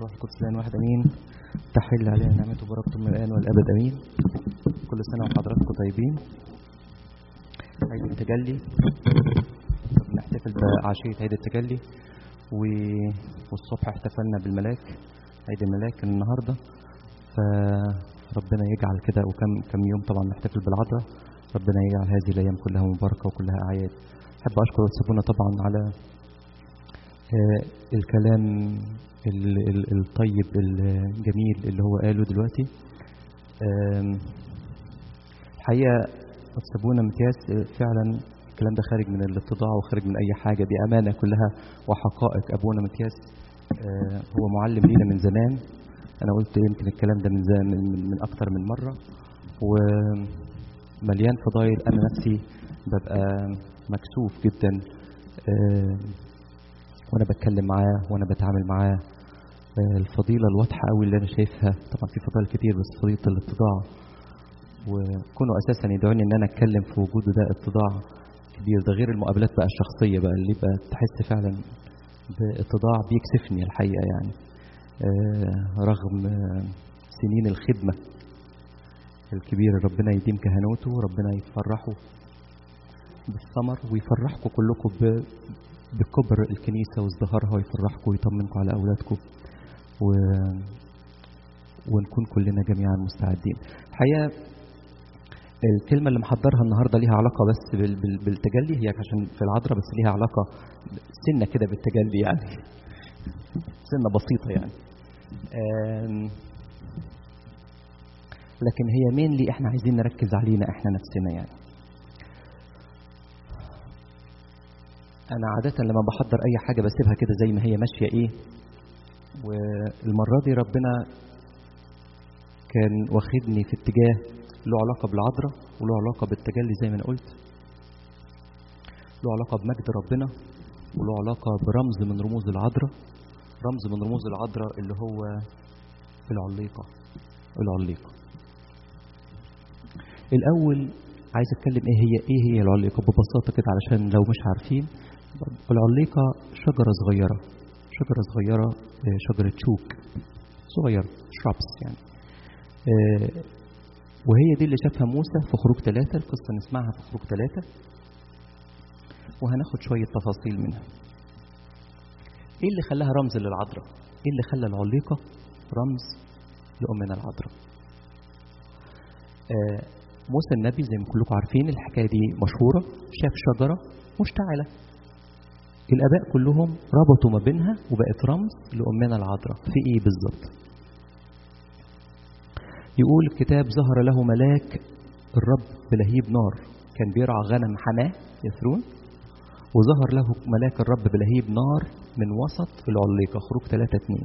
والروح القدس الآن واحد أمين. تحل علينا نعمته وبركته من الآن والأبد أمين. كل سنة وحضراتكم طيبين. عيد التجلي، بنحتفل بعشية عيد التجلي، والصبح احتفلنا بالملاك، عيد الملاك النهاردة. فربنا يجعل كده، وكم يوم طبعا نحتفل بالعذراء. ربنا يجعل هذه الأيام كلها مباركة وكلها أعياد. أحب أشكر وتسابونا طبعا على الكلام الطيب الجميل اللي هو قاله دلوقتي. الحقيقة وتسابونا متياس فعلا الكلام ده خارج من الاتضاع وخارج من أي حاجة، دي أمانة كلها وحقائق. أبونا متياس هو معلم لينا من زمان. أنا قلت يمكن الكلام ده من أكتر من مرة، ومليان فضايل. أنا نفسي ببقى مكسوف جدا وانا بتكلم معاه وانا بتعامل معاه. الفضيله الواضحه قوي اللي انا شايفها، طبعا في فضائل كتير بس فضيله الاتضاع، وكونه اساسا يدعوني ان انا اتكلم في وجوده ده اتضاع كبير. ده غير المقابلات بقى الشخصيه بقى اللي بقى تحس فعلا باتضاع بيكسفني الحقيقه يعني. رغم سنين الخدمه الكبيره، ربنا يديم كهنوته وربنا يفرحه بالثمر ويفرحكم كلكم بكبر الكنيسة وازدهارها، ويفرحكم ويطمنكم على أولادكم، ونكون كلنا جميعا مستعدين. الحقيقة الكلمة اللي محضرها النهاردة ليها علاقة بس بالتجلي، هي عشان في العذراء بس ليها علاقة سنة كده بالتجلي يعني سنة بسيطة يعني. لكن هي مين اللي احنا عايزين نركز علينا احنا نفسنا يعني. أنا عادة لما بحضر أي حاجة بسيبها كده زي ما هي ماشية إيه. والمرة دي ربنا كان واخدني في اتجاه له علاقة بالعذراء وله علاقة بالتجلي زي ما أنا قلت، له علاقة بمجد ربنا وله علاقة برمز من رموز العذراء، رمز من رموز العذراء اللي هو العليقة. الأول عايز أتكلم إيه هي العليقة ببساطة كده، علشان لو مش عارفين. العليقة شجرة صغيرة، شجرة شوك صغيرة، شرابس يعني. وهي دي اللي شافها موسى في خروج 3. القصة نسمعها في خروج 3 وهناخد شوية تفاصيل منها. ايه اللي خلاها رمز للعذراء؟ ايه اللي خلى العليقة رمز لأمنا العذراء؟ موسى النبي زي ما كلكم عارفين الحكاية دي مشهورة، شاف شجرة مشتعلة، الآباء كلهم ربطوا ما بينها وبقت رمز لأمنا العذراء. في إيه بالظبط؟ يقول الكتاب: ظهر له ملاك الرب بلهيب نار، كان بيرعى غنم حماه يثرون، وظهر له ملاك الرب بلهيب نار من وسط العليقة. خروج 3:2.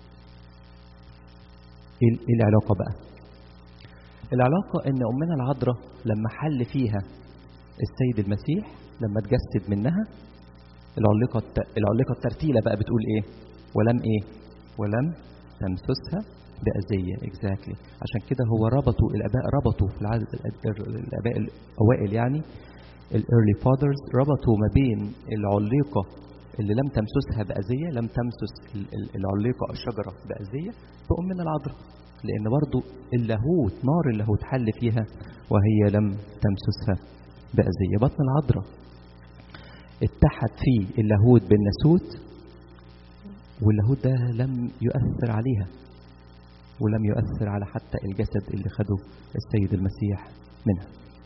إيه العلاقة بقى؟ العلاقة إن أمنا العذراء لما حل فيها السيد المسيح، لما اتجسد منها، العليقة الترتيلة بقى بتقول إيه؟ ولم تمسسها بأذية. exactly. عشان كده هو الآباء ربطوا في العدد، الآباء الأوائل يعني early fathers ربطوا ما بين العليقة اللي لم تمسسها بأذية، لم تمسس العليقة الشجرة بأذية، بأمنا العذراء، لأن برضو اللاهوت، نار اللاهوت حل فيها وهي لم تمسسها بأذية. بطن العذراء اتحد فيه اللاهوت بالناسوت، واللاهوت ده لم يؤثر عليها ولم يؤثر على حتى الجسد اللي خده السيد المسيح منها.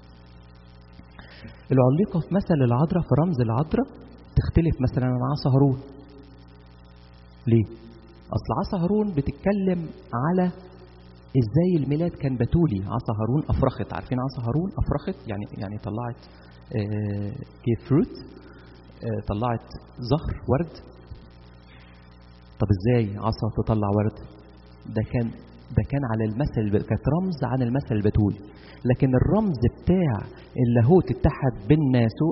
العليقة في مثل العذراء، في رمز العذراء، تختلف مثلا عن عصا هارون. ليه؟ أصل عصا هارون بتتكلم على ازاي الميلاد كان بتولي. عصا هارون أفرخت، عارفين عصا هارون أفرخت يعني طلعت فروت، طلعت زهر ورد. طب ازاي عصا تطلع ورد؟ ده كان على المثل، كانت رمز عن المثل البتولي. لكن الرمز بتاع اللاهوت اتحد بالناسو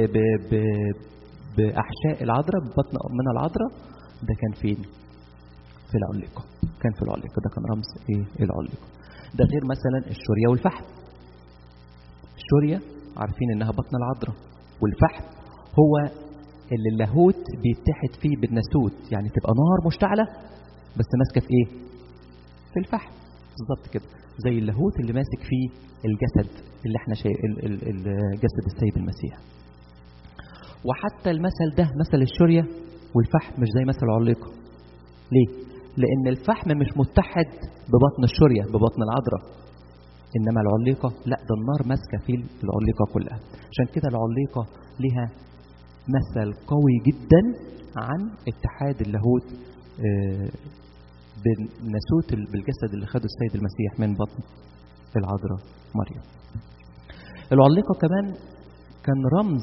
باحشاء العذراء، ببطن من العذراء، ده كان فين؟ في العليقة. كان في العليقة، ده كان رمز ايه؟ العليقة. ده غير مثلا الشورية والفحم. الشورية عارفين انها بطن العذراء، والفحم هو اللي اللاهوت بيتحد فيه بالناسوت، يعني تبقى نار مشتعلة بس ماسكة في ايه؟ في الفحم بالظبط كده، زي اللاهوت اللي ماسك فيه الجسد اللي احنا جسد السيد المسيح. وحتى المثل ده مثل الشورية والفحم مش زي مثل العليقة. ليه؟ لأن الفحم مش متحد ببطن الشورية ببطن العذراء، إنما العليقة لا، ده النار ماسكة في العليقة كلها. عشان كده العليقة لها مثل قوي جدا عن اتحاد اللاهوت بالناسوت بالجسد اللي خده السيد المسيح من بطن العذراء مريم. العليقة كمان كان رمز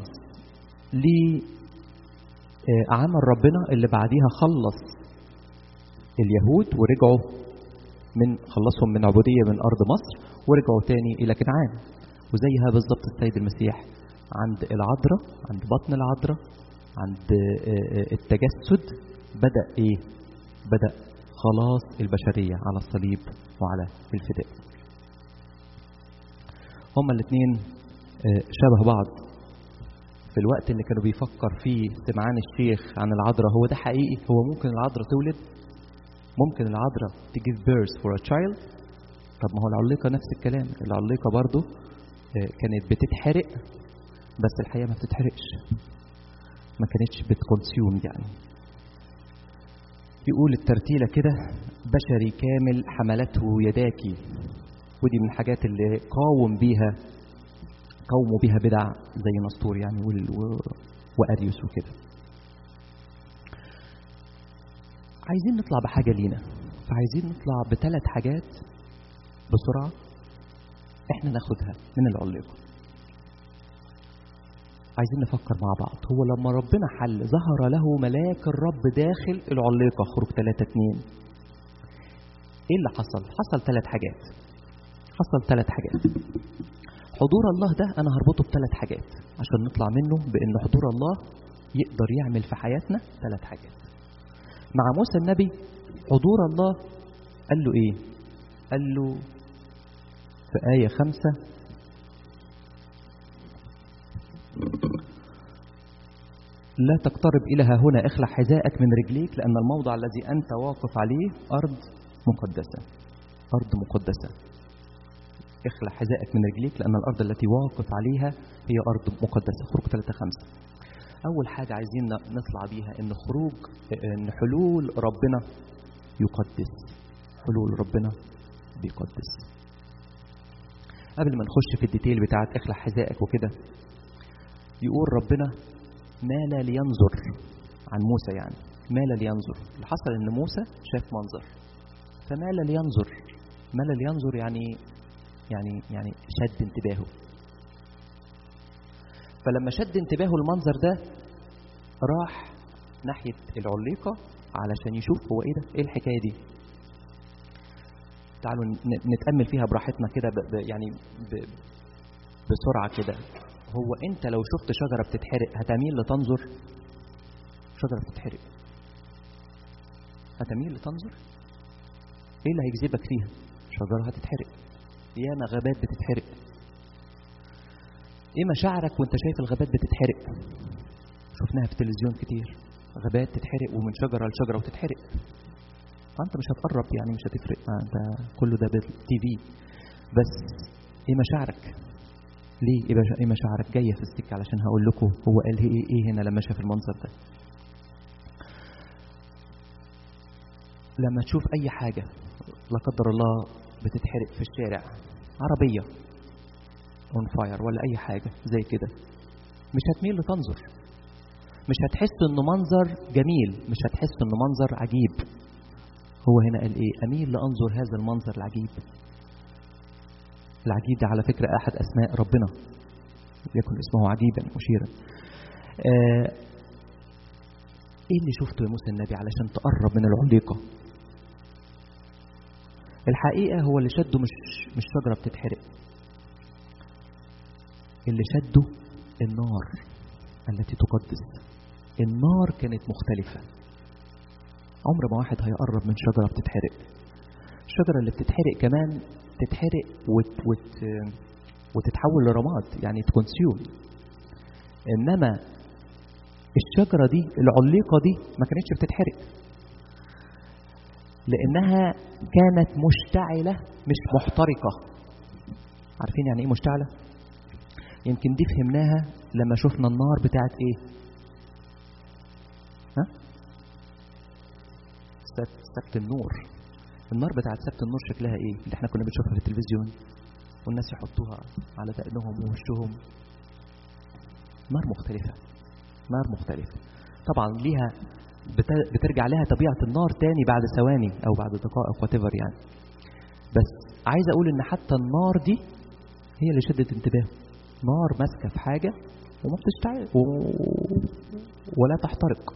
لعمل ربنا اللي بعديها خلص اليهود ورجعوا خلصهم من عبودية من أرض مصر ورجعوا تاني إلى كنعان. وزيها بالظبط السيد المسيح عند العذراء، عند بطن العذراء، عند التجسد بدأ إيه؟ بدأ خلاص البشرية على الصليب وعلى الفداء. هما الاثنين شبه بعض. في الوقت اللي كانوا بيفكر فيه سمعان الشيخ عن العذراء، هو ده حقيقي؟ هو ممكن العذراء تولد؟ ممكن العذراء تجيب birth for a child؟ طب ما هو العليقة نفس الكلام. العليقة برضو كانت بتتحرق، بس الحقيقة ما بتتحرقش، ما كانتش بتكونسيوم يعني. يقول الترتيلة كده: بشري كامل حملته يداكي. ودي من الحاجات اللي قاوموا بيها بدع زي نسطور يعني وأريوس وكده. عايزين نطلع بحاجة لينا، فعايزين نطلع بثلاث حاجات بسرعة احنا ناخدها من العليقة. عايزين نفكر مع بعض. هو لما ربنا حل ظهر له ملاك الرب داخل العليقة، خروج 3:2. ايه اللي حصل؟ حصل ثلاث حاجات. حضور الله ده انا هربطه بثلاث حاجات عشان نطلع منه بان حضور الله يقدر يعمل في حياتنا ثلاث حاجات. مع موسى النبي حضور الله قال له ايه؟ قال له في آية 5: لا تقترب إلى هنا، اخلع حذاءك من رجليك، لأن الموضع الذي أنت واقف عليه أرض مقدسة. اخلع حذاءك من رجليك لأن الأرض التي واقف عليها هي أرض مقدسة. خروج 3:5. أول حاجة عايزين نطلع بيها إن حلول ربنا يقدس. حلول ربنا بيقدس. قبل ما نخش في الديتيل بتاعت اخلع حذائك وكده، يقول ربنا مال لينظر عن موسى. يعني مال لينظر، اللي حصل إن موسى شاف منظر فمال لينظر يعني شد انتباهه. فلما شد انتباهه المنظر ده راح ناحية العليقة علشان يشوف هو ايه ده، ايه الحكاية دي. تعالوا نتأمل فيها براحتنا كده بسرعة كده. هو انت لو شفت شجرة بتتحرق هتميل لتنظر؟ شجرة بتتحرق هتميل لتنظر؟ ايه اللي هيجذبك فيها؟ شجرة هتتحرق. ياما غابات بتتحرق. ايه مشاعرك وانت شايف الغابات بتتحرق؟ شفناها في التلفزيون كتير، غابات تتحرق ومن شجرة لشجرة وتتحرق. فانت مش هتقرب يعني، مش هتفرق، انت كله ده بالتي في. بس ايه مشاعرك؟ ليه ايه مشاعرك جايه في السكه؟ علشان هقول لكم هو قال ايه هنا لما شاف المنظر ده. لما تشوف اي حاجه لا قدر الله بتتحرق في الشارع، عربيه اون فاير ولا اي حاجه زي كده، مش هتميل لتنظر، مش هتحس انه منظر جميل، مش هتحس انه منظر عجيب. هو هنا قال ايه؟ اميل لانظر هذا المنظر العجيب. العجيب ده على فكرة أحد أسماء ربنا، يكون اسمه عجيبا مشيرا. إيه اللي شفته يا موسى النبي علشان تقرب من العليقة؟ الحقيقة هو اللي شده مش شجرة بتتحرق، اللي شده النار التي تقدس. النار كانت مختلفة. عمر ما واحد هيقرب من شجرة بتتحرق. الشجرة اللي بتتحرق كمان تتحرق وتتحول لرماد، يعني تكونسيوم. انما الشجره دي العليقه دي ما كانتش بتتحرق. لأنها كانت مشتعلة مش محترقة. عارفين يعني إيه مشتعلة؟ يمكن دي فهمناها لما شفنا النار بتاعت إيه؟ ها؟ سبت النور. النار بتاعت سبت النور شكلها إيه؟ اللي احنا كنا بنشوفها في التلفزيون والناس يحطوها على دقنهم ووشهم. نار مختلفة، نار مختلفة طبعا، ليها بترجع لها طبيعة النار تاني بعد ثواني أو بعد دقائق whatever يعني. بس عايز أقول إن حتى النار دي هي اللي شدت انتباهه. نار ماسكة في حاجة وما بتشتعل ولا تحترق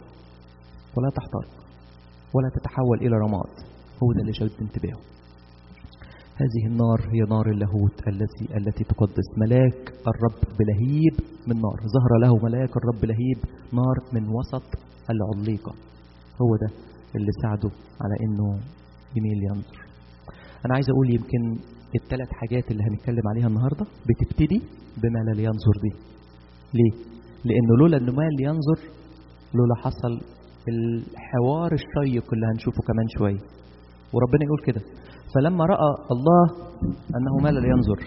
ولا تتحول إلى رماد. هو ده اللي شد انتباهه. هذه النار هي نار اللاهوت التي تقدس. ملاك الرب بلهيب من نار، ظهر له ملاك الرب بلهيب نار من وسط العليقة. هو ده اللي ساعده على انه يميل ينظر. انا عايز اقول يمكن الثلاث حاجات اللي هنتكلم عليها النهاردة بتبتدي بما لا ينظر دي. ليه؟ لانه لولا انه ما ينظر، لولا حصل الحوار الشيق اللي هنشوفه كمان شوية. وربنا يقول كده: فلما رأى الله أنه مال لينظر.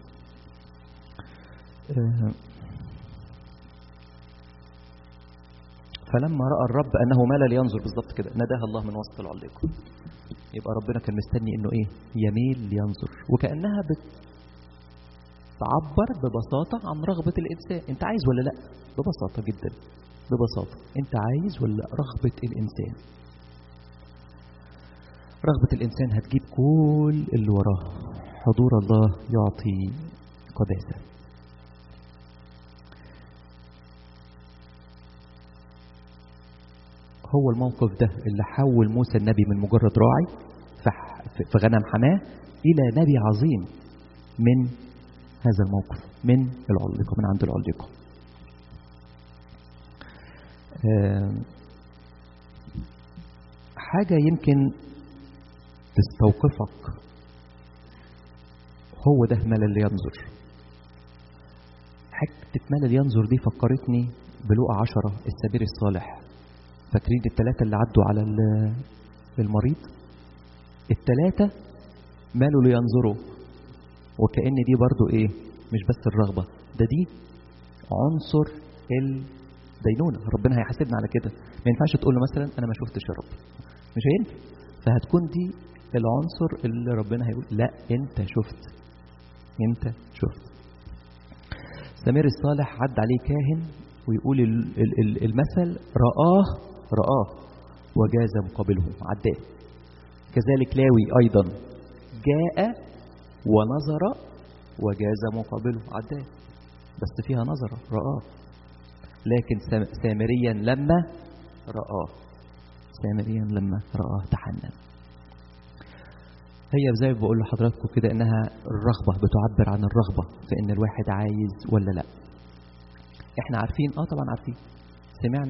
فلما رأى الرب أنه مال لينظر، بالضبط كده، ناداها الله من وسط العليقة. يبقى ربنا كان مستني إنه إيه؟ يميل لينظر. وكأنها بتعبر ببساطة عن رغبة الإنسان. أنت عايز ولا لأ؟ ببساطة جدا، ببساطة. أنت عايز ولا رغبة الإنسان؟ رغبة الإنسان هتجيب كل اللي وراه. حضور الله يعطي قداسة. هو الموقف ده اللي حول موسى النبي من مجرد راعي في غنم حماه إلى نبي عظيم من هذا الموقف، من العليقة، من عند العليقة. حاجة يمكن تستوقفك، هو ده مال اللي ينظر. حكة مال اللي ينظر دي فكرتني بلوقا 10 السبير الصالح. فاكرين الثلاثة اللي عدوا على المريض؟ الثلاثة مالوا لينظروا. وكأن دي برضو ايه؟ مش بس الرغبة، دي عنصر الدينونة. ربنا هيحاسبنا على كده. ما ينفعش تقول له مثلا انا ما شفتش يا رب، مش هينفع. فهتكون دي العنصر اللي ربنا هيقول لا انت شفت. سمير الصالح عد عليه كاهن ويقول المثل رآه وجاز مقابله، عداه. كذلك لاوي ايضا جاء ونظر وجاز مقابله، عداه. بس فيها نظر، رآه. لكن سامريا لما رآه تحنن. هي زي ما بقول لحضراتكم كده انها الرغبة بتعبر عن الرغبة في ان الواحد عايز ولا لا. احنا عارفين، طبعا عارفين، سمعنا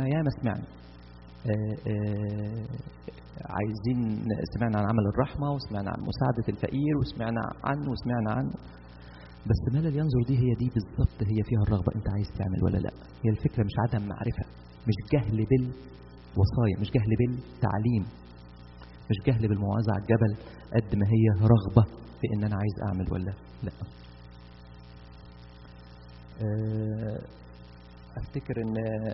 عايزين، سمعنا عن عمل الرحمة، وسمعنا عن مساعدة الفقير، وسمعنا عنه. بس مال ينظر دي هي دي بالضبط، هي فيها الرغبة. انت عايز تعمل ولا لا؟ هي الفكرة مش عدم معرفة، مش جهل بالوصايا، مش جهل بالتعليم، مش جهل بالموعظة على الجبل، قد ما هي رغبة في ان انا عايز اعمل ولا لا. افتكر ان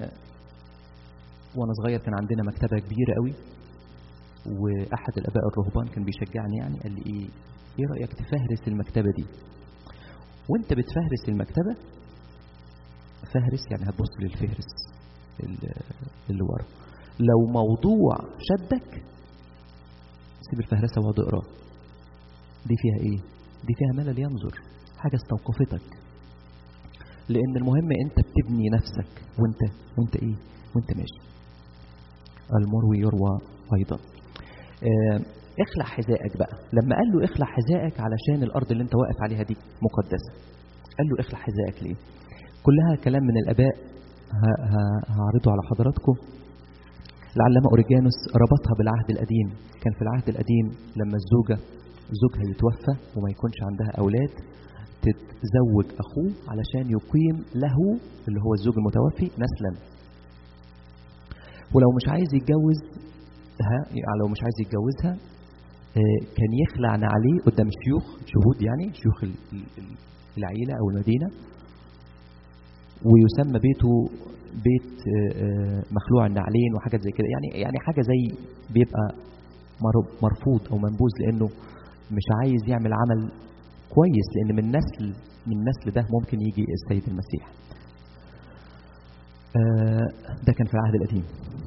وانا صغير كان عندنا مكتبة كبيرة قوي، واحد الاباء الرهبان كان بيشجعني، يعني قال لي ايه رأيك تفهرس المكتبة دي؟ وانت بتفهرس المكتبة، فهرس يعني هتبص للفهرس اللي ورا. لو موضوع شدك سيب الفهرسة واقعد اقرا. دي فيها ايه؟ دي فيها ملل ينظر، حاجة استوقفتك. لان المهم انت بتبني نفسك وانت ماشي. المروي يروى ايضا. اخلع حذائك بقى. لما قال له اخلع حذائك علشان الارض اللي انت واقف عليها دي مقدسة، قال له اخلع حذائك ليه؟ كلها كلام من الاباء هعرضه على حضراتكم. العلامة أوريجانوس ربطها بالعهد القديم. كان في العهد القديم لما زوجها يتوفى وما يكونش عندها أولاد، تتزوج أخوه علشان يقيم له اللي هو الزوج المتوفي نسلا. ولو مش عايز يتجوزها كان يخلع عليه قدام شهود يعني شيوخ العيلة أو المدينة، ويسمى بيته بيت مخلوع النعلين وحاجات زي كده، يعني حاجة زي بيبقى مرفوض أو منبوذ، لأنه مش عايز يعمل عمل كويس، لأن من النسل ده ممكن يجي السيد المسيح. ده كان في العهد القديم.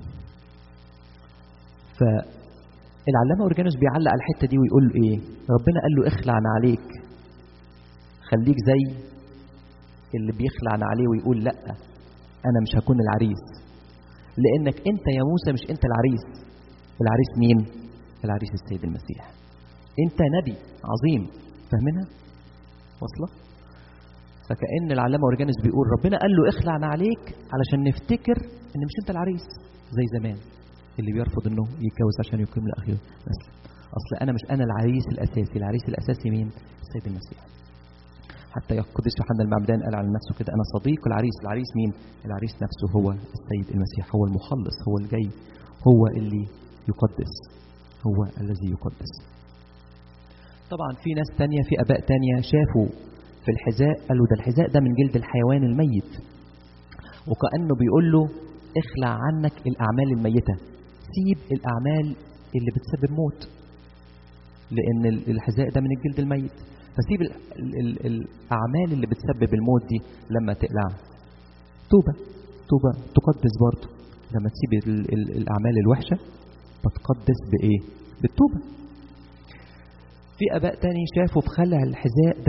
فالعلامة أوريجانوس بيعلق على الحتة دي ويقول إيه؟ ربنا قال له اخلع عليك، خليك زي اللي بيخلع عليه ويقول لا أنا مش هكون العريس، لأنك أنت يا موسى مش أنت العريس. العريس مين؟ العريس السيد المسيح. أنت نبي عظيم، فاهمينها؟ وصلة؟ فكأن العلامة أوريجانوس بيقول ربنا قال له اخلع عليك علشان نفتكر إن مش أنت العريس زي زمان اللي بيرفض إنه يتجوز عشان يقيم لأخيه مثلا. أصل أنا مش أنا العريس الأساسي، العريس الأساسي مين؟ السيد المسيح. حتى القديس يوحنا المعمدان قال على نفسه كده: أنا صديق العريس. العريس مين؟ العريس نفسه هو السيد المسيح، هو المخلص، هو الجاي، هو اللي يقدس، هو الذي يقدس. طبعا في ناس تانية، في آباء تانية شافوا في الحذاء، قالوا ده الحذاء ده من جلد الحيوان الميت، وكأنه بيقول له اخلع عنك الأعمال الميتة، سيب الأعمال اللي بتسبب موت، لأن الحذاء ده من الجلد الميت، فسيب الأعمال اللي بتسبب الموت دي لما تقلع. توبة تقدس برضه، لما تسيب الأعمال الوحشة بتقدس بإيه؟ بالتوبة. في آباء تاني شافوا في خلع الحذاء ده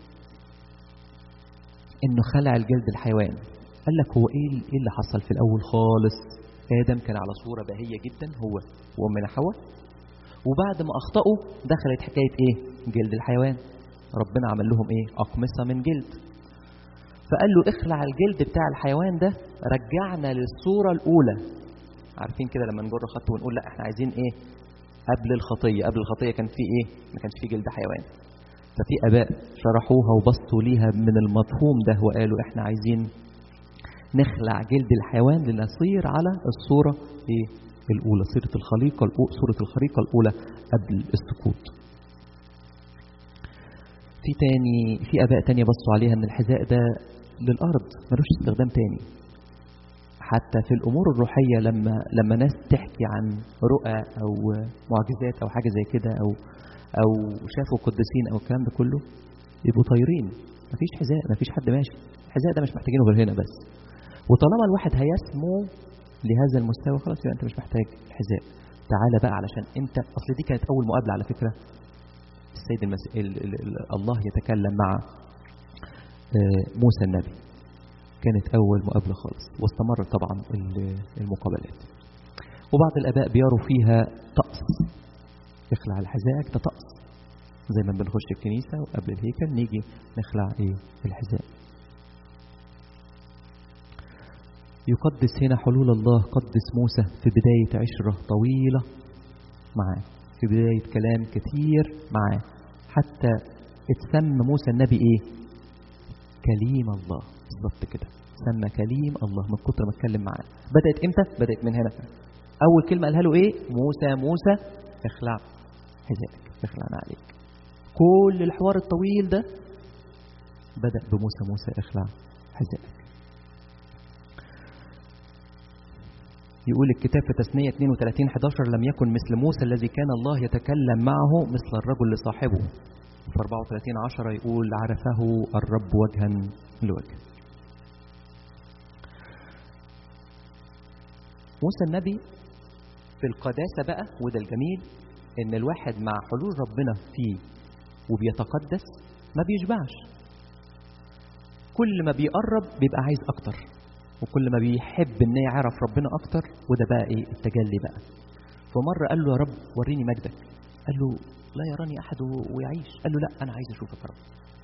إنه خلع الجلد الحيوان. قال لك هو إيه اللي حصل في الأول خالص؟ آدم كان على صورة باهية جدا، هو وأمنا حواء، وبعد ما أخطأوا دخلت حكاية إيه؟ جلد الحيوان. ربنا عمل لهم إيه؟ أقمصة من جلد. فقال له اخلع الجلد بتاع الحيوان ده، رجعنا للصورة الأولى. عارفين كده لما نجر خط ونقول لا احنا عايزين إيه؟ قبل الخطية كان في إيه؟ ما كانش في جلد حيوان. ففي آباء شرحوها وبسطوا ليها من المفهوم ده وقالوا احنا عايزين نخلع جلد الحيوان لنصير على الصورة إيه؟ الأولى، صورة الخليقة الأولى قبل السقوط. في آباء تانية بصوا عليها ان الحذاء ده للأرض ملوش استخدام تاني. حتى في الأمور الروحية لما ناس تحكي عن رؤى أو معجزات أو حاجة زي كده أو شافوا قديسين أو الكلام ده كله، يبقوا طايرين، مفيش حذاء، مفيش حد ماشي. الحذاء ده مش محتاجينه غير هنا بس. وطالما الواحد هيسمو لهذا المستوى خلاص يبقى أنت مش محتاج الحذاء. تعالى بقى علشان أنت، أصل دي كانت أول مقابلة على فكرة السيد الله يتكلم مع موسى النبي، كانت أول مقابلة خالص، واستمرت طبعا المقابلات. وبعض الآباء بيروا فيها طقس، اخلع الحذاء ده طقس، زي ما بنخش الكنيسة وقبل الهيكل نيجي نخلع الحذاء. يقدس هنا حلول الله، قدس موسى في بداية عشرة طويلة معاه، في بداية كلام كتير معاه، حتى اتسمى موسى النبي كليم الله، بالظبط كده، سمى كليم الله من كتر ما اتكلم معاه. بدأت امتى؟ بدأت من هنا. أول كلمة قالها له موسى اخلع حذائك، اخلع عليك. كل الحوار الطويل ده بدأ بموسى اخلع حذائك. يقول الكتاب في تثنية 32:11: لم يكن مثل موسى الذي كان الله يتكلم معه مثل الرجل لصاحبه. في 34:10 يقول: عرفه الرب وجها لوجه. موسى النبي في القداسة بقى، وده الجميل، ان الواحد مع حلول ربنا فيه وبيتقدس ما بيشبعش، كل ما بيقرب بيبقى عايز اكتر، وكل ما بيحب ان يعرف ربنا اكتر، وده بقى التجلي بقى. فمره قال له: يا رب وريني مجدك. قال له: لا يراني احد ويعيش. قال له: لا، انا عايز اشوفك يا رب.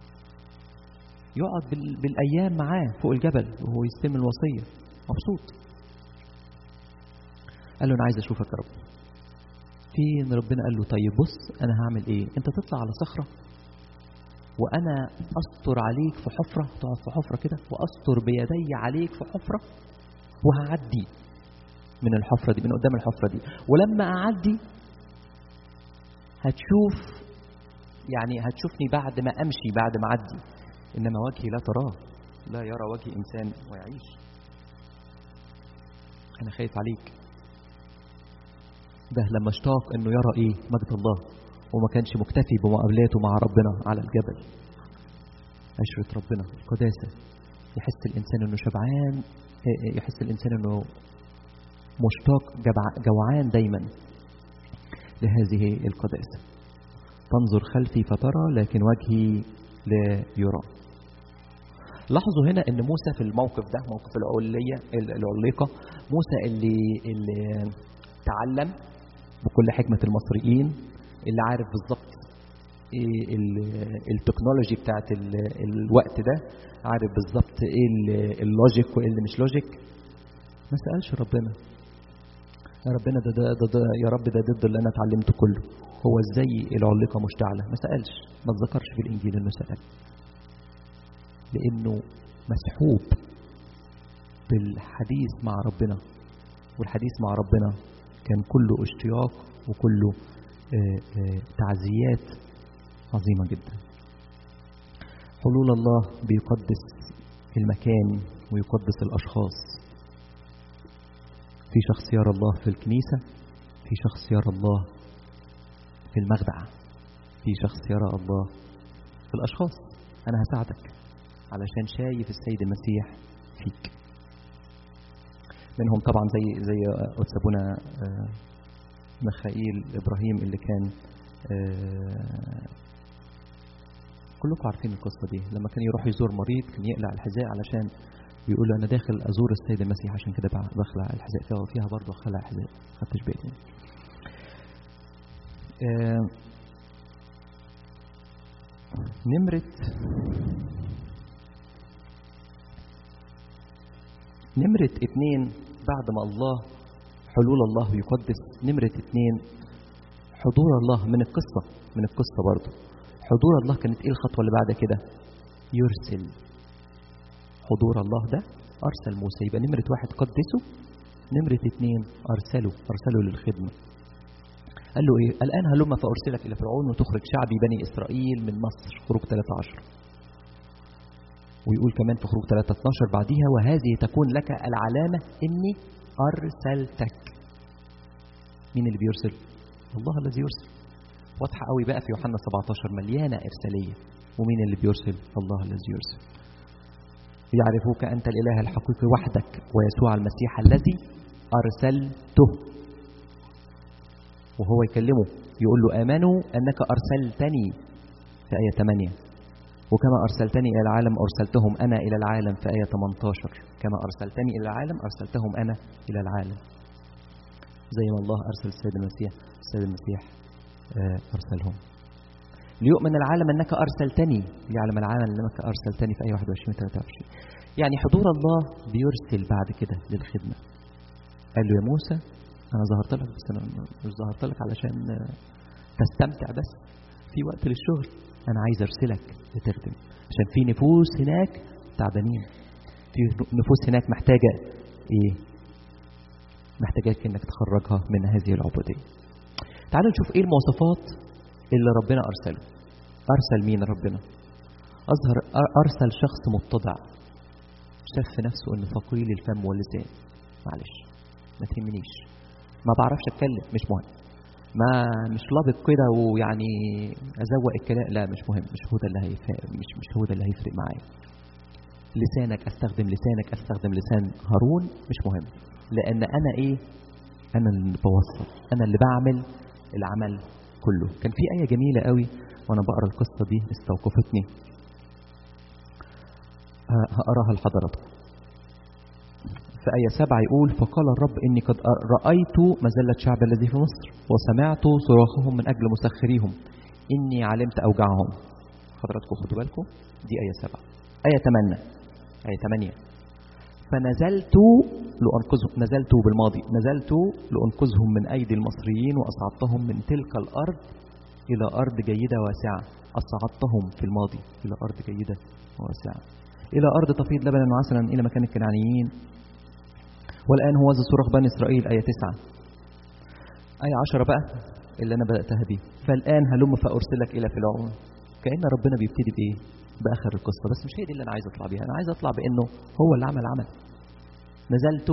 يقعد بالايام معاه فوق الجبل وهو يستلم الوصيه مبسوط. قال له: انا عايز اشوفك يا رب. فين ربنا؟ قال له: طيب بص، انا هعمل انت تطلع على صخره وانا استر عليك في حفره، تقعد في حفره كده واستر بيدي عليك في حفره، وهعدي من الحفره دي، من قدام الحفره دي، ولما اعدي هتشوف يعني هتشوفني بعد ما أمشي، بعد ما أعدي، إنما وجهي لا تراه، لا يرى وجهي إنسان ويعيش. أنا خايف عليك. ده لما اشتاق إنه يرى إيه؟ مجد الله، وما كانش مكتفي بمقابلاته مع ربنا على الجبل. عشرة ربنا، القداسة، يحس الإنسان إنه شبعان، يحس الإنسان إنه مشتاق جوعان دايما لهذه القداسة. تنظر خلفي فترى لكن وجهي لا يرى. لاحظوا هنا ان موسى في الموقف ده، موقف العليقة، موسى اللي تعلم بكل حكمة المصريين، اللي عارف بالظبط ايه التكنولوجي بتاعت الوقت ده، عارف بالظبط ايه اللوجيك وايه اللي مش لوجيك. ما سألش ربنا يا ربنا ده يا رب ده ضد اللي انا اتعلمته كله، هو ازاي العليقة مشتعلة؟ ما سألش، ما تذكرش في الانجيل انه سأل، لانه مسحوب بالحديث مع ربنا، والحديث مع ربنا كان كله اشتياق وكله تعزيات عظيمة جدا. حلول الله بيقدس المكان ويقدس الأشخاص. في شخص يرى الله في الكنيسة، في شخص يرى الله في المخدع، في شخص يرى الله في الأشخاص. أنا هساعدك علشان شايف السيد المسيح فيك. منهم طبعا زي قدس أبونا ميخائيل إبراهيم اللي كان كلكم عارفين القصة دي، لما كان يروح يزور مريض كان يقلع الحذاء علشان بيقول له أنا داخل أزور السيد المسيح، عشان كده بخلع الحذاء. فيها برضه خلع الحذاء، خدتش بالي. نمرة 2 بعد ما الله حلول الله يقدس. نمرة 2 حضور الله من القصة برضه. حضور الله كانت ايه الخطوة اللي بعد كده؟ يرسل. حضور الله ده أرسل موسى، يبقى نمرة 1 قدسه، نمرة 2 أرسله للخدمة. قال له ايه؟ الآن هلم فأرسلك إلى فرعون وتخرج شعبي بني إسرائيل من مصر. خروج 13. ويقول كمان في خروج 13 بعديها وهذه تكون لك العلامة إني أرسلتك. مين اللي بيرسل؟ الله الذي يرسل. واضحة قوي بقى في يوحنا 17 مليانة إرسالية. ومين اللي بيرسل؟ الله الذي يرسل. يعرفوك أنت الإله الحقيقي وحدك ويسوع المسيح الذي أرسلته. وهو يكلمه يقول له آمنوا أنك أرسلتني في آية 8، وكما أرسلتني إلى العالم أرسلتهم أنا إلى العالم في آية 18. كما أرسلتني إلى العالم أرسلتهم أنا إلى العالم. زي ما الله أرسل السيد المسيح أرسلهم. ليؤمن العالم أنك أرسلتني، يعلم العالم أنك أرسلتني في آية 21 23. يعني حضور الله بيرسل بعد كده للخدمة. قال له يا موسى أنا ظهرت لك، بس أنا مش ظهرت لك علشان تستمتع بس في وقت للشغل. أنا عايز أرسلك لتخدم، عشان في نفوس هناك تعبانين، في نفوس هناك محتاجة إيه؟ محتاجاك إنك تخرجها من هذه العبودية. تعالوا نشوف إيه المواصفات اللي ربنا أرسله. أرسل مين ربنا؟ أرسل شخص متضع، شاف في نفسه إنه ثقيل الفم واللسان. معلش ما تهمنيش، ما بعرفش أتكلم، مش مهم، ما مش لابق كده ويعني أزوق الكلام، لا مش مهم، مش هو ده اللي هيفرق معايا. لسانك أستخدم لسان هارون، مش مهم، لأن أنا إيه؟ أنا اللي بوصل، أنا اللي بعمل العمل كله. كان في آية جميلة قوي وأنا بقرأ القصة دي استوقفتني، هقراها لحضراتكم. في آية 7 يقول فقال الرب إني قد رأيت مذلة شعب الذي في مصر وسمعت صراخهم من أجل مسخريهم إني علمت أوجاعهم. حضراتكم خدوا بالكم، دي آية 7. آية 8 فنزلت لأنقذهم، نزلت بالماضي، نزلت لأنقذهم من أيدي المصريين وأصعدتهم من تلك الأرض إلى أرض جيدة واسعة. أصعدتهم في الماضي إلى أرض جيدة واسعة، إلى أرض تفيض لبنا وعسلا، إلى مكان الكنعانيين. والآن هو ذا صراخ بني إسرائيل. آية 9. آية 10 بقى اللي أنا بدأتها بيه. فالآن هلم فأرسلك إلى فرعون. كأن ربنا بيبتدي بإيه؟ بآخر القصة. بس مش هي دي اللي أنا عايز أطلع بيها. أنا عايز أطلع بأنه هو اللي عمل. نزلت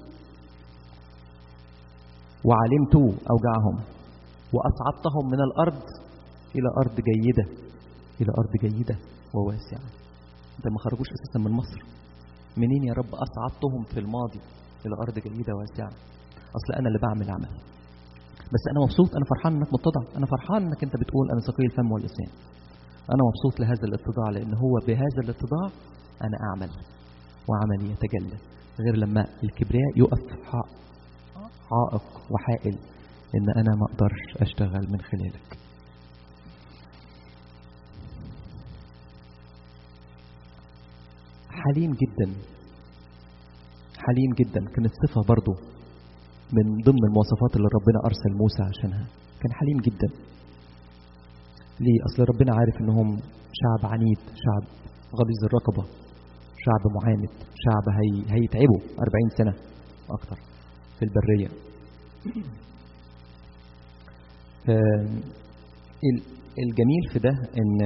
وعلمت أوجاعهم وأصعدتهم من الأرض إلى أرض جيدة وواسعة. ده ما خرجوش أساسا من مصر. منين يا رب أصعدتهم في الماضي إلى أرض جيدة واسعة؟ أصل أنا اللي بعمل عمل. بس أنا مبسوط، أنا فرحان إنك متضع، أنا فرحان إنك أنت بتقول أنا ثقيل الفم واللسان. أنا مبسوط لهذا الاتضاع، لأن هو بهذا الاتضاع أنا أعمل وعملي يتجلى. غير لما الكبرياء يقف عائق وحائل إن أنا ما أقدرش أشتغل من خلالك. حليم جدا كانت صفة برضو من ضمن المواصفات اللي ربنا أرسل موسى عشانها. كان حليم جدا. ليه؟ أصل ربنا عارف إنهم شعب عنيد، شعب غليظ الرقبة، شعب معاند، شعب هيتعبوا 40 سنة أكتر في البرية. الجميل في ده إن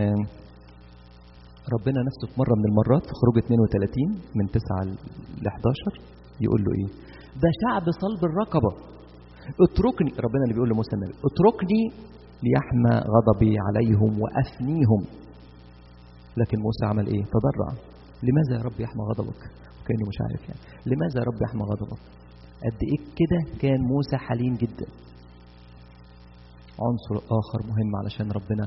ربنا نفسه في مرة من المرات في خروج 32 من 9 ل 11 يقول له إيه؟ ده شعب صلب الرقبة، اتركني. ربنا اللي بيقول لموسى النبي اتركني ليحمى غضبي عليهم وأفنيهم. لكن موسى عمل إيه؟ تضرع. لماذا يا رب يحمى غضبك؟ وكأنه مش عارف يعني لماذا يا رب يحمى غضبك؟ قد إيه كده كان موسى حليم جدا. عنصر آخر مهم علشان ربنا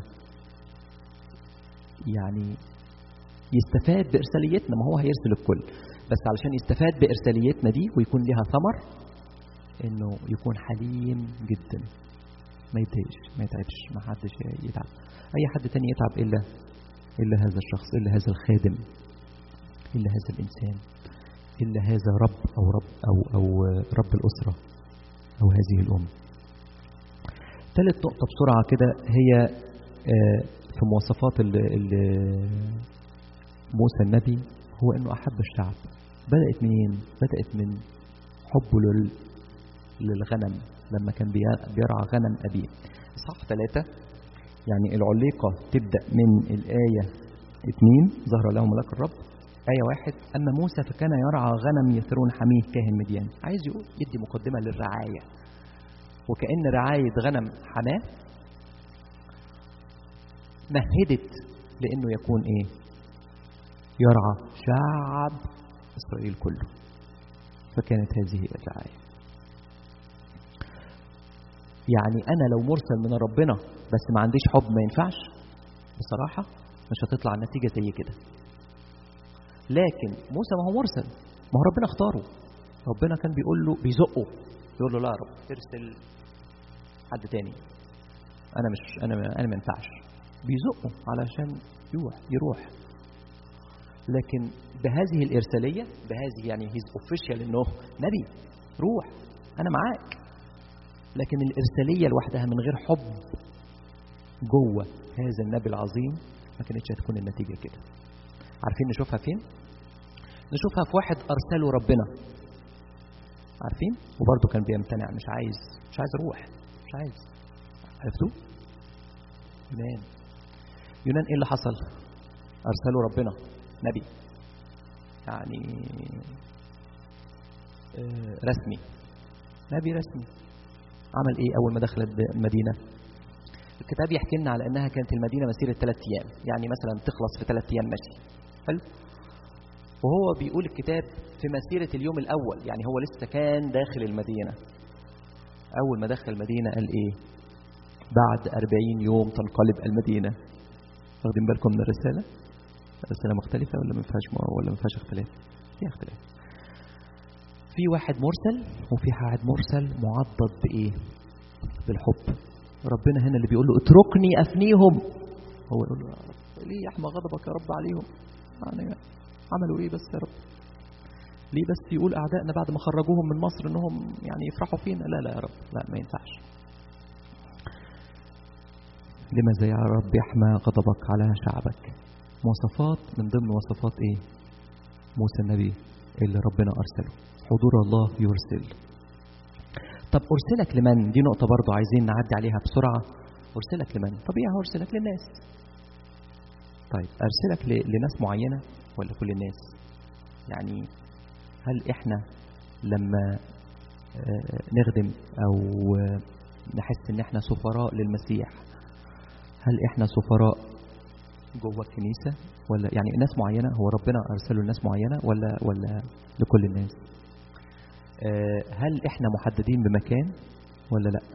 يعني يستفاد بإرساليتنا. ما هو هيرسل الكل، بس علشان يستفاد بإرساليتنا دي ويكون لها ثمر، إنه يكون حليم جدا، ما يتضايقش، ما يتعبش، ما حدش يتعب. أي حد تاني يتعب إلا هذا الشخص، إلا هذا الخادم، إلا هذا الإنسان، إلا هذا رب أو رب الأسرة أو هذه الأم. ثالث نقطة بسرعة كده هي في مواصفات موسى النبي، هو إنه أحب الشعب. بدأت منين؟ بدأت من حبه للغنم لما كان بيرعى غنم أبيه. إصحاح 3 يعني العليقة تبدأ من الآية 2 ظهر له ملاك الرب. آية 1 أما موسى فكان يرعى غنم يثرون حميه كاهن مديان. عايز يدي مقدمة للرعاية، وكأن رعاية غنم حماه مهدت لأنه يكون إيه؟ يرعى شعب إسرائيل كله. فكانت هذه الرعاية. يعني أنا لو مرسل من ربنا بس ما عنديش حب ما ينفعش بصراحة، مش هتطلع النتيجة زي كده. لكن موسى ما هو مرسل، ما هو ربنا اختاره. ربنا كان بيقول له بيزقه، يقول له لا يا رب ارسل حد تاني، أنا ما ينفعش. بيزقه علشان يروح. لكن بهذه الإرسالية، بهذه يعني هيز اوفيشال إنه نبي روح أنا معاك. لكن الإرسالية لوحدها من غير حب جوه هذا النبي العظيم ما كانتش هتكون النتيجة كده. عارفين نشوفها فين؟ نشوفها في واحد أرسله ربنا، عارفين؟ وبرضه كان بيمتنع، مش عايز أروح، مش عايز. عرفتوه؟ يونان إيه اللي حصل؟ أرسله ربنا نبي يعني رسمي، نبي رسمي. عمل إيه أول ما دخلت المدينة؟ الكتاب يحكي لنا على أنها كانت المدينة مسيرة 3 أيام، يعني مثلا تخلص في 3 أيام ماشي. حلو؟ وهو بيقول الكتاب في مسيرة اليوم الأول، يعني هو لسه كان داخل المدينة. أول ما دخل المدينة قال إيه؟ بعد 40 يوم تنقلب المدينة. واخدين بالكم من الرسالة؟ الرسالة مختلفة ولا ما فيهاش اختلاف؟ فيها اختلاف. في واحد مرسل وفي واحد مرسل معضد بإيه؟ بالحب. ربنا هنا اللي بيقول له اتركني أفنيهم، هو يقول له ليه يحمى غضبك يا رب عليهم؟ يعني عملوا إيه بس يا رب؟ ليه بس يقول أعدائنا بعد ما خرجوهم من مصر إنهم يعني يفرحوا فينا؟ لا يا رب، لا ما ينفعش. لماذا يا رب يحمى غضبك على شعبك؟ مواصفات من ضمن وصفات إيه؟ موسى النبي اللي ربنا أرسله. حضور الله يرسل. طب ارسلك لمن؟ دي نقطه برضو عايزين نعدي عليها بسرعه. ارسلك لمن؟ طبيعي ارسلك للناس. طيب ارسلك لناس معينه ولا كل الناس؟ يعني هل احنا لما نخدم او نحس ان احنا سفراء للمسيح، هل احنا سفراء جوه الكنيسه ولا يعني ناس معينه هو ربنا ارسله لناس معينه ولا لكل الناس؟ هل احنا محددين بمكان ولا لا؟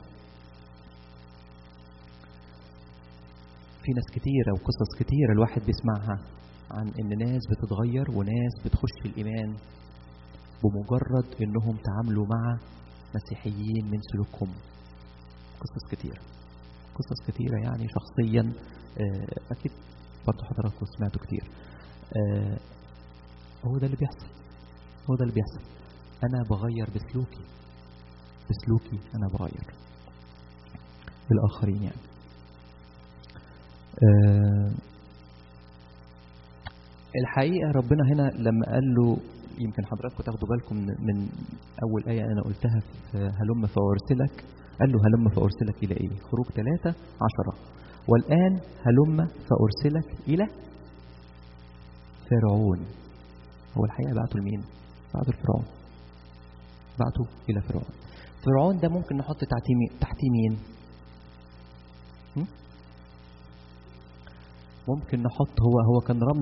في ناس كتيره وقصص كتيره الواحد بيسمعها عن ان ناس بتتغير وناس بتخش الايمان بمجرد انهم تعاملوا مع مسيحيين من سلوكهم. قصص كتيره يعني شخصيا اكيد برضه حضراتكم سمعتوا كتير. هو ده اللي بيحصل. انا بغير بسلوكي انا بغير الاخرين يعني. الحقيقه ربنا هنا لما قال له، يمكن حضراتكم تاخدوا بالكم من اول ايه انا قلتها في هلم فارسلك، قال له هلم فارسلك الى ايه؟ خروج 3:10. والان هلم فارسلك الى فرعون. هو الحقيقه بعته لمين؟ بعته لفرعون، بعته الى فرعون. فرعون ده ممكن نحط تحتيه مين؟ ممكن نحط هو كان رمز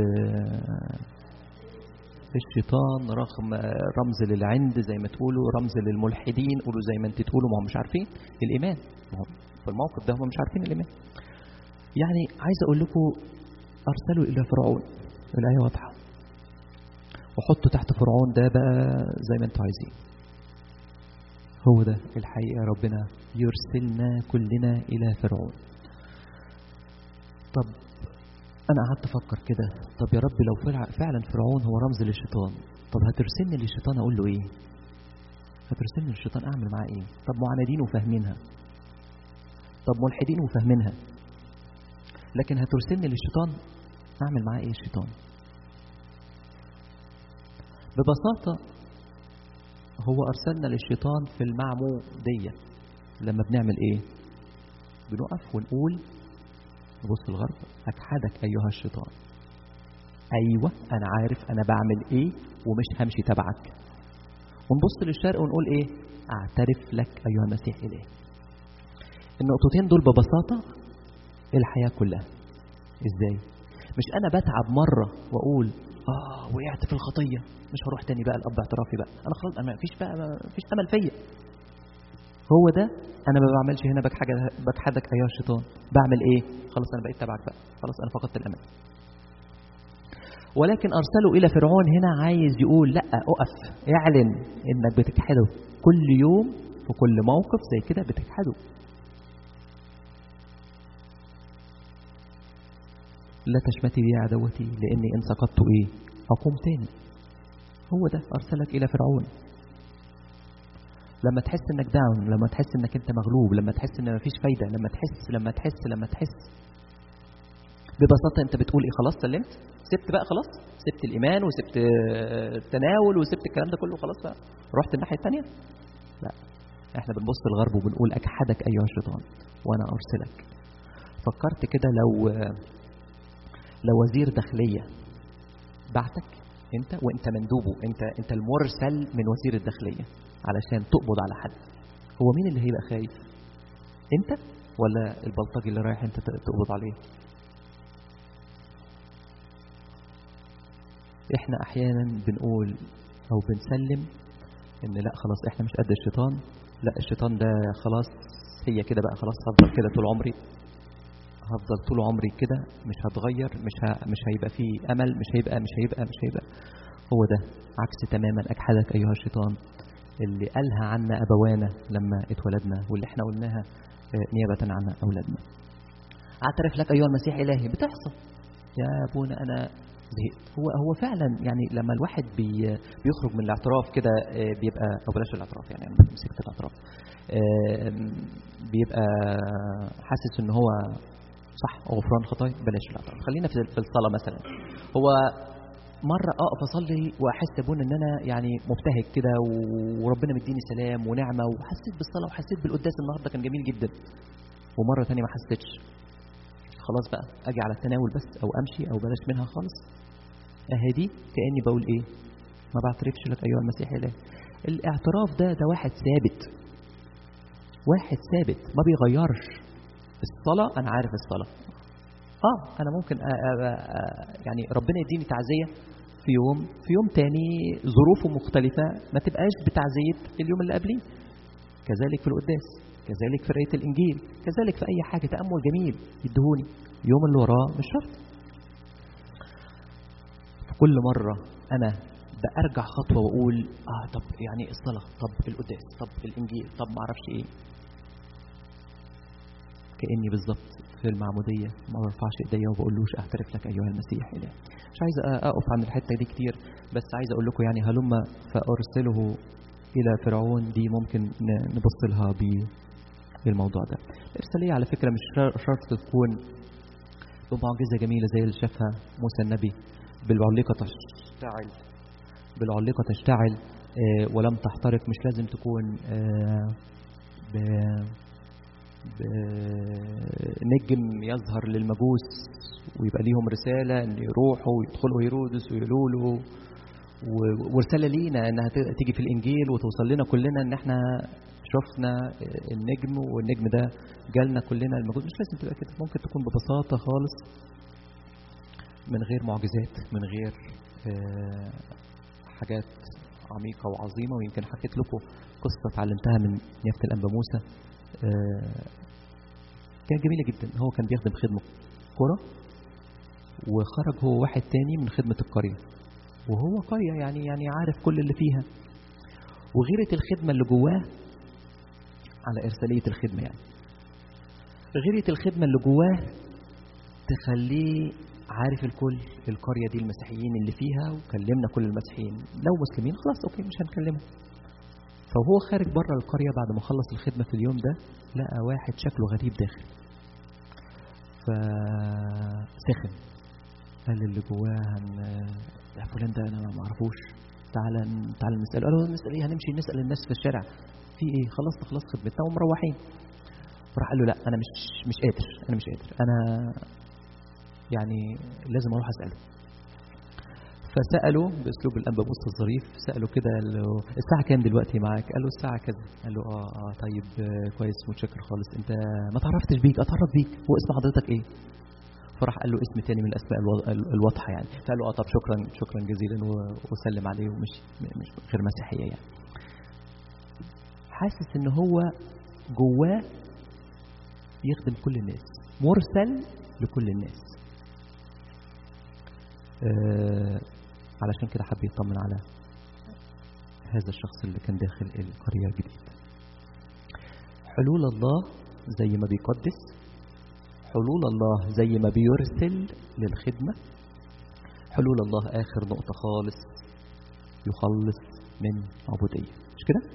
الشيطان، رغم رمز للعند زي ما تقولوا، رمز للملحدين، قولوا زي ما انت تقولوا، ما هم مش عارفين الايمان. ما هم في الموقف ده هم مش عارفين الايمان. يعني عايز اقول لكم ارسلوا الى فرعون، الايه واضحه، وحطوا تحت فرعون ده بقى زي ما انتوا عايزين. هو ده الحقيقه ربنا يرسلنا كلنا الى فرعون. طب انا قعدت افكر كده، طب يا رب لو فعلا فرعون هو رمز للشيطان، طب هترسلني للشيطان اقول له ايه؟ هترسلني للشيطان اعمل معاه ايه؟ طب معاندين وفاهمينها، طب ملحدين وفاهمينها، لكن هترسلني للشيطان اعمل معاه ايه الشيطان؟ ببساطه هو ارسلنا للشيطان في المعموديه. لما بنعمل ايه؟ بنقف ونقول نبص الغرب، اجحدك ايها الشيطان. ايوه انا عارف انا بعمل ايه ومش همشي تبعك. ونبص للشرق ونقول ايه؟ اعترف لك ايها المسيح الهي. النقطتين دول ببساطه الحياه كلها. ازاي؟ مش انا بتعب مره واقول وقعت في الخطيه، مش هروح تاني بقى الاب اعترافي بقى، انا خلاص انا مفيش امل فيا. هو ده انا ما بعملش هنا بجحدك ايها الشيطان. بعمل ايه؟ خلاص انا بقيت تبعك بقى، خلاص انا فقدت الامل. ولكن ارسلوا الى فرعون هنا عايز يقول لا، اقف، اعلن انك بتجحده كل يوم، في كل موقف زي كده بتجحده. لا تشمتي بي عدوتي لاني ان سقطت ايه؟ اقوم تاني. هو ده ارسلك الى فرعون. لما تحس انك داون، لما تحس انك انت مغلوب، لما تحس ان مفيش فايده، لما تحس ببساطه انت بتقول ايه؟ خلاص سلمت، سبت بقى، خلاص سبت الايمان وسبت التناول وسبت الكلام ده كله، خلاص بقى رحت الناحيه الثانيه. لا، احنا بنبص للغرب وبنقول اجحدك ايها الشيطان وانا ارسلك. فكرت كده لو وزير داخليه بعتك انت وانت مندوبه، انت المرسل من وزير الداخليه علشان تقبض على حد، هو مين اللي هيبقى خايف؟ انت ولا البلطجي اللي رايح انت تقبض عليه؟ احنا احيانا بنقول او بنسلم ان لا خلاص احنا مش قد الشيطان، لا الشيطان ده خلاص هي كده بقى، خلاص هفضل كده طول عمري، هفضل طول عمري كده، مش هتغير، مش هيبقى فيه امل، مش هيبقى. هو ده عكس تماما اجحدك ايها الشيطان اللي قالها عنا ابوانا لما اتولدنا، واللي احنا قلناها نيابه عن اولادنا. اعترف لك ايها المسيح الهي، بتحصل يا ابونا انا زهقت. هو فعلا يعني لما الواحد بيخرج من الاعتراف كده بيبقى، او بلاش الاعتراف يعني مسكت الاعتراف، بيبقى حاسس ان هو صح غفران خطايا. بلاش الاعتراف، خلينا في الصلاه مثلا. هو مرة أقف أصلي وأحس أبونا إن أنا يعني مبتهج كده وربنا مديني سلام ونعمة وحسيت بالصلاة وحسيت بالقداس النهاردة كان جميل جدا، ومرة تانية ما حسيتش. خلاص بقى أجي على التناول بس أو أمشي أو بلاش منها خالص. أهدي كأني بقول إيه؟ ما بعترفش لك أيها المسيح إله. الاعتراف ده واحد ثابت، واحد ثابت ما بيغيرش. الصلاة أنا عارف الصلاة، أنا ممكن يعني ربنا يديني تعزية في يوم تاني ظروفه مختلفة ما تبقاش بتعزية اليوم اللي قبليه. كذلك في القداس، كذلك في قراءة الإنجيل، كذلك في أي حاجة تأمل جميل يدهوني، يوم اللي وراه مش شرط. في كل مرة أنا بأرجع خطوة وأقول طب يعني الصلاة، طب القداس، طب الإنجيل، طب ما أعرفش إيه. كأني بالظبط في المعمودية ما برفعش إيديا وبقولوش أعترف لك أيها المسيح إله. مش عايز أقف عن الحتة دي كتير، بس عايز أقول لكم يعني هلم فأرسله إلى فرعون، دي ممكن نبص لها بالموضوع ده. الإرسالية على فكرة مش شرط تكون بمعجزة جميلة زي اللي شافها موسى النبي بالعليقة تشتعل ولم تحترق. مش لازم تكون نجم يظهر للمجوس ويبقى ليهم رسالة ان يروحوا ويدخلوا هيرودس ويقولوا له، ورسالة لينا انها تيجي في الانجيل وتوصل لنا كلنا ان احنا شفنا النجم والنجم ده جالنا كلنا المجوس. مش لازم تبقى كده، ممكن تكون ببساطة خالص من غير معجزات، من غير حاجات عميقة وعظيمة. ويمكن حكيت لكم قصة اتعلمتها من نيافة الأنبا موسى، كان جميلة جدا. هو كان بيخدم خدمة قرى وخرج هو واحد تاني من خدمة القرية، وهو قرية يعني عارف كل اللي فيها، وغيرة الخدمة اللي جواه على إرسالية الخدمة. يعني غيرة الخدمة اللي جواه تخليه عارف الكل، القرية دي المسيحيين اللي فيها، وكلمنا كل المسيحيين. لو مسلمين خلاص أوكي مش هنكلمهم. فهو خارج بره القرية بعد ما خلص الخدمة في اليوم ده لقى واحد شكله غريب داخل، فسخن. قال اللي جواه يا فلان ده أنا ما أعرفوش، تعال نسأله. قالوا نسأل إيه؟ هنمشي نسأل الناس في الشارع في إيه؟ خلاص خدمتنا ومروحين. وراح قال له لا أنا مش قادر، أنا يعني لازم أروح أسأله. فسأله بأسلوب الأنبا موسى الظريف، سأله كده الساعة كام دلوقتي معاك؟ قال له الساعة كذا. قال له طيب كويس متشكر خالص، أنت ما تعرفتش بيك، أتعرف بيك، هو اسم حضرتك إيه؟ فراح قال له اسم تاني من الأسماء الواضحة يعني. فقال له طب شكرا جزيلا وسلم عليه ومشي، مش غير مسيحية يعني. حاسس إن هو جواه يخدم كل الناس، مرسل لكل الناس. علشان كده حب يطمن على هذا الشخص اللي كان داخل القرية الجديدة. حلول الله زي ما بيقدس، حلول الله زي ما بيرسل للخدمة، حلول الله آخر نقطة خالص يخلص من عبودية. مش كده؟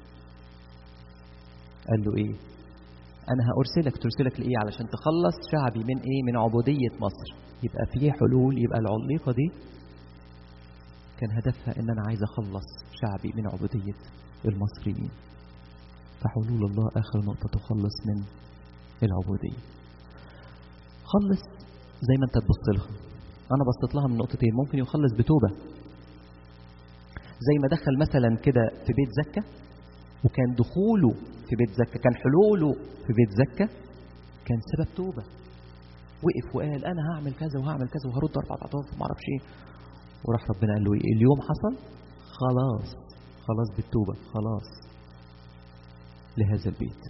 قال له إيه؟ أنا ترسلك لإيه؟ علشان تخلص شعبي من إيه؟ من عبودية مصر. يبقى فيه حلول. يبقى العليقة دي كان هدفها إن أنا عايز أخلص شعبي من عبودية المصريين. فحلول الله آخر نقطة تخلص من العبودية. خلص زي ما أنت تبص لها. أنا بصيت لها من نقطتين، ممكن يخلص بتوبة زي ما دخل مثلا كده في بيت زكا، وكان دخوله في بيت زكا، كان حلوله في بيت زكا كان سبب توبة. وقف وقال أنا هعمل كذا وهعمل كذا وهرد 4 أضعاف وما أعرفش إيه. وراح ربنا قال له إيه؟ اليوم حصل خلاص بالتوبة، خلاص لهذا البيت.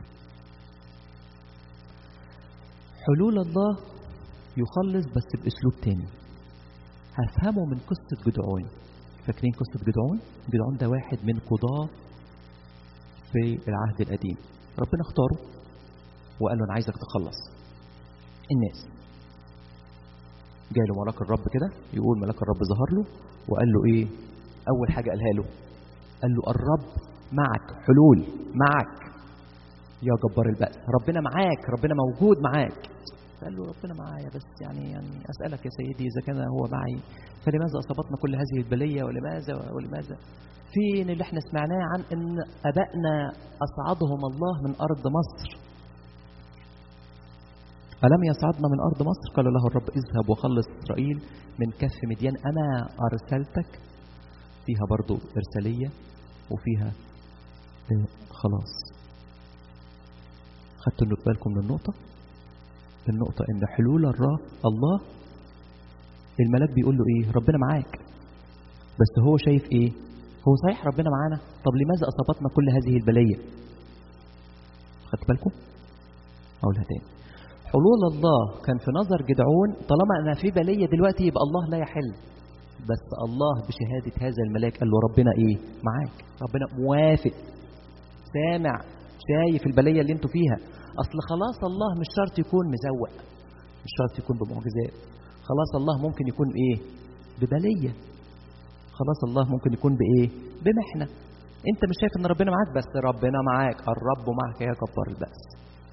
حلول الله يخلص بس بأسلوب تاني هفهمه من قصة جدعون. فاكرين قصة جدعون؟ جدعون ده واحد من قضاة في العهد القديم. ربنا اختاره وقال له أنا عايزك تخلص الناس. جاله ملاك الرب كده، يقول ملاك الرب ظهر له وقال له ايه؟ اول حاجة قالها له، قال له الرب معك، حلول معك يا جبار البأس. ربنا معاك، ربنا موجود معاك. قال له ربنا معايا، بس يعني أسألك يا سيدي إذا كان هو معي فلماذا أصابتنا كل هذه البلية ولماذا فين اللي احنا سمعناه عن أن أبائنا أصعدهم الله من أرض مصر؟ ألم يصعدنا من أرض مصر؟ قال له الرب اذهب وخلص إسرائيل من كف مديان، أنا أرسلتك. فيها برضو إرسالية وفيها خلاص. خدتوا بالكم من النقطة إن حلول الله الملاك بيقول له إيه؟ ربنا معاك، بس هو شايف إيه؟ هو صحيح ربنا معانا، طب لماذا أصابتنا كل هذه البلية؟ خدتوا بالكم؟ أقولها تاني. حلول الله كان في نظر جدعون طالما أنا في بلية دلوقتي يبقى الله لا يحل، بس الله بشهادة هذا الملاك قال له ربنا إيه؟ معاك، ربنا موافق، سامع، شايف البلية اللي انتوا فيها. أصل خلاص الله مش شرط يكون مزوق، مش شرط يكون بمعجزات. خلاص الله ممكن يكون إيه؟ ببلية. خلاص الله ممكن يكون بإيه؟ بمحنة. أنت مش شايف إن ربنا معاك، بس ربنا معاك، الرب معك يا جبار البأس.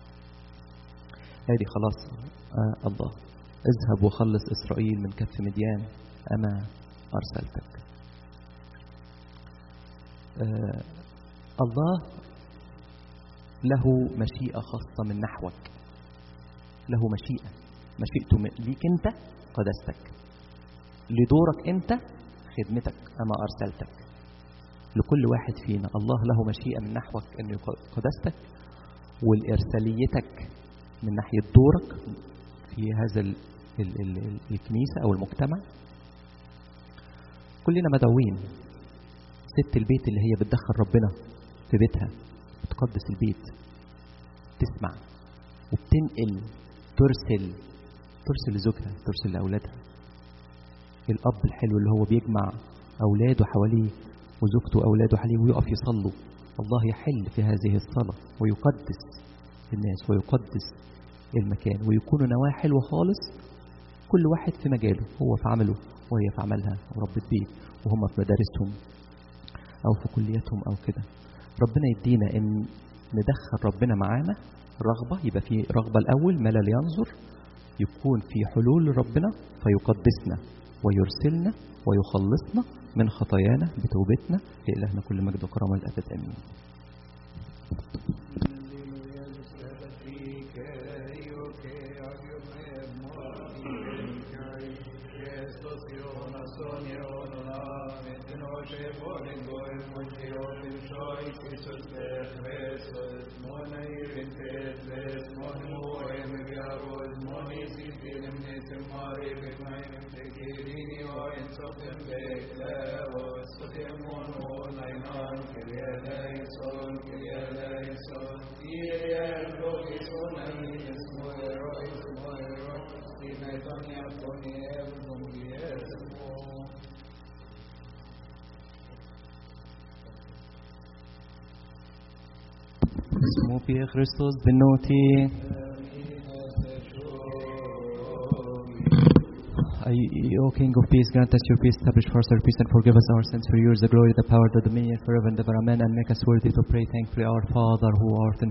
هذه خلاص الله اذهب وخلص إسرائيل من كف مديان، أنا أرسلتك. الله له مشيئة خاصة من نحوك، له مشيئته ليك أنت قدستك، لدورك أنت خدمتك، أنا أرسلتك. لكل واحد فينا الله له مشيئة من نحوك أنه قدستك، والإرساليتك من ناحية دورك في هذا الكنيسة أو المجتمع. كلنا مدعوين. ست البيت اللي هي بتدخل ربنا في بيتها، بتقدس البيت، تسمع وبتنقل، ترسل لزوجها، ترسل لأولادها. الأب الحلو اللي هو بيجمع أولاده حواليه وزوجته وأولاده حواليه ويقف يصلوا، الله يحل في هذه الصلاة ويقدس الناس ويقدس المكان، ويكونوا نواة حلوة خالص، كل واحد في مجاله، هو في عمله وهي في عملها، وربة بيت وهم في مدارسهم أو في كلياتهم أو كده. ربنا يدينا إن ندخل ربنا معانا رغبة، يبقى في رغبة الأول ما لا ينظر، يكون في حلول ربنا فيقدسنا ويرسلنا ويخلصنا من خطايانا بتوبتنا. لإلهنا كل مجد وكرامة الأبد آمين. Smopie Christos benoti. O King of Peace, grant us your peace, establish for us our peace, and forgive us our sins. For yours the glory, the power, the dominion forever and ever. Amen. And make us worthy to pray thankfully, Our Father who art in